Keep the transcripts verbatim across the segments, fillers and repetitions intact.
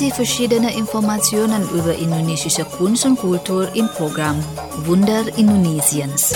Sie verschiedene Informationen über indonesische Kunst und Kultur im Programm Wunder Indonesiens.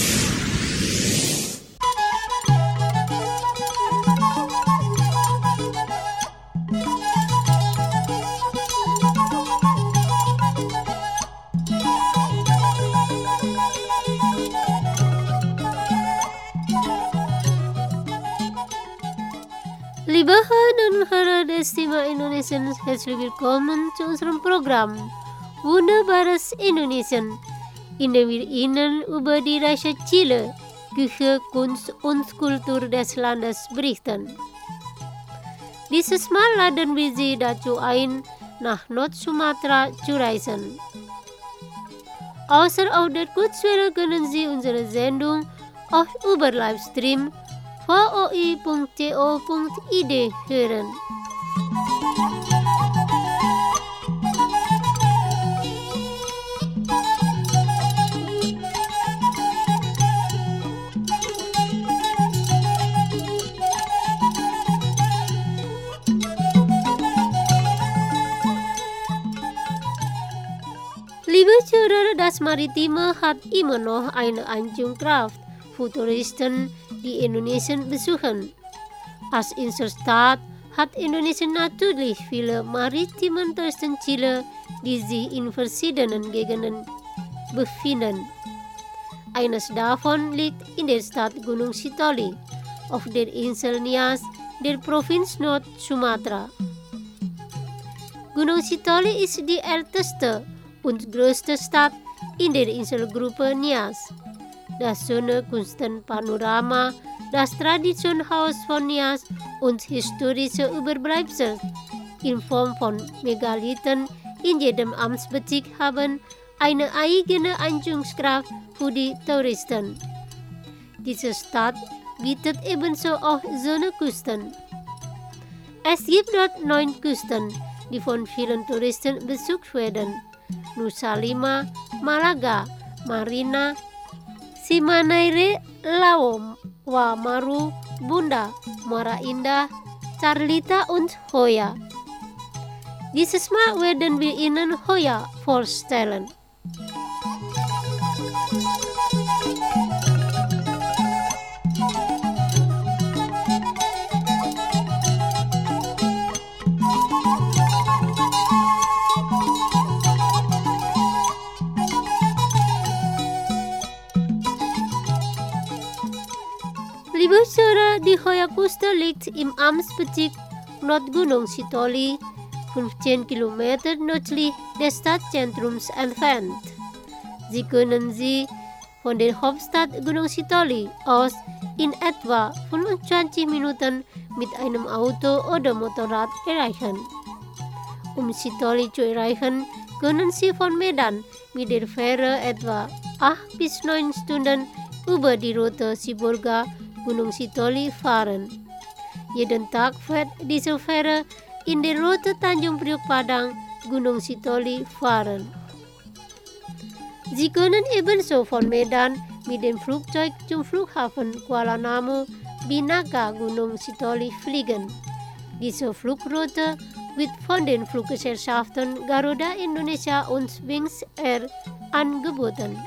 Liebe Hörerinnen und Hörer des Thema Indonesiens, herzlich willkommen zu unserem Programm Wunderbares Indonesien, in dem wir Ihnen über die reiche Chile, Küche, Kunst und Kultur des Landes berichten. Dieses Mal laden wir Sie dazu ein, nach Nord-Sumatra zu reisen. Außer auf der Kurzwelle können Sie unsere Sendung auch über Livestream v o i punkt co punkt i d hören. Liebe Zuhörer, das Maritime hat immer noch eine Anziehungskraft für Touristen, die Indonesien besuchen. Als Inselstaat hat Indonesien natürlich viele maritime Touristenziele, die sich in verschiedenen Gegenden befinden. Eines davon liegt in der Stadt Gunung Sitoli, auf der Insel Nias der Provinz Nord-Sumatra. Gunung Sitoli ist die älteste und größte Stadt in der Inselgruppe Nias. Das schöne Kunstpanorama, das Traditionshaus von Nias und historische Überbleibsel in Form von Megalithen in jedem Amtsbezirk haben eine eigene Anziehungskraft für die Touristen. Diese Stadt bietet ebenso auch Sonneküsten. Es gibt dort neun Küsten, die von vielen Touristen besucht werden: Nusa Lima, Malaga, Marina, Simanaire, Laom, Wamaru, Bunda, Muara Indah, Carlita und Hoya. Dieses Mal werden wir Ihnen Hoya vorstellen. Liebe Zuhörer, die Hoya-Küste liegt im Amtsbezirk Nordgunung Sitoli, fünfzehn Kilometer nördlich des Stadtzentrums entfernt. Sie können sie von der Hauptstadt Gunung Sitoli aus in etwa fünfundzwanzig Minuten mit einem Auto oder Motorrad erreichen. Um Sitoli zu erreichen, können Sie von Medan mit der Fähre etwa acht bis neun Stunden über die Route Sibolga Gunung Sitoli fahren. Jeden Tag fährt diese Fähre in der Route Tanjung Priok Padang Gunung Sitoli fahren. Sie können ebenso von Medan mit dem Flugzeug zum Flughafen Kuala Namu Binaca Gunung Sitoli fliegen. Diese Flugroute wird von den Fluggesellschaften Garuda Indonesia und Wings Air angeboten.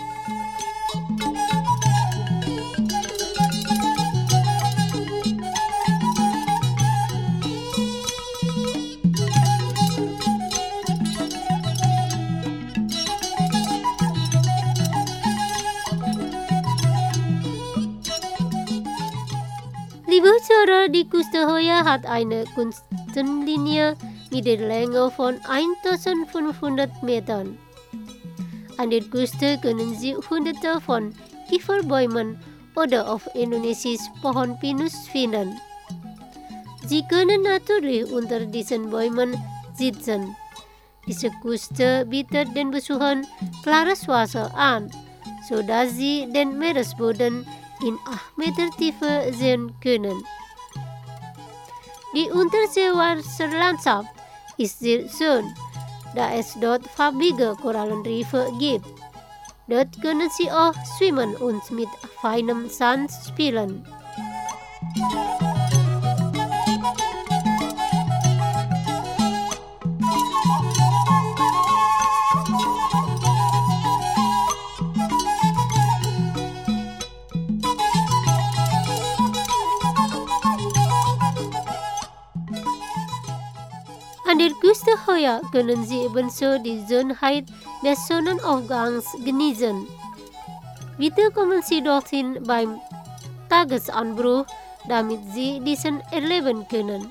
Liebe Zuhörer, die Küste Hoya hat eine Küstenlinie mit der Länge von eintausendfünfhundert Metern. An der Küste können Sie hunderte von Kieferbäumen oder auf Indonesisch Pohon Pinus finden. Sie können natürlich unter diesen Bäumen sitzen. Diese Küste bietet den Besuchern klares Wasser an, sodass sie den Meeresboden in acht Meter Tiefe sehen können. Die Unterseewasserlandschaft ist sehr schön, da es dort farbige Korallenriffe gibt. Dort können Sie auch schwimmen und mit feinem Sand spielen. An der Küste Hoya können Sie ebenso die Schönheit des Sonnenaufgangs genießen. Bitte kommen Sie dorthin beim Tagesanbruch, damit Sie diesen erleben können.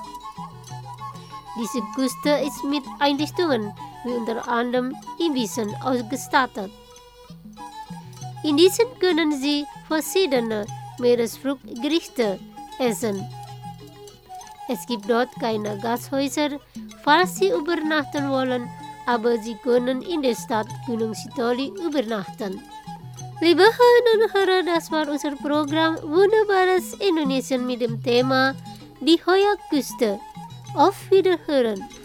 Diese Küste ist mit Einrichtungen wie unter anderem Ibizen ausgestattet. In diesen können Sie verschiedene Meeresfruchtgerichte essen. Es gibt dort keine Gasthäuser, falls Sie übernachten wollen, aber Sie können in der Stadt Gunung Sitoli übernachten. Liebe Hörerinnen und Hörer, das war unser Programm Wunderbares Indonesien mit dem Thema die Hoya Küste. Auf Wiederhören!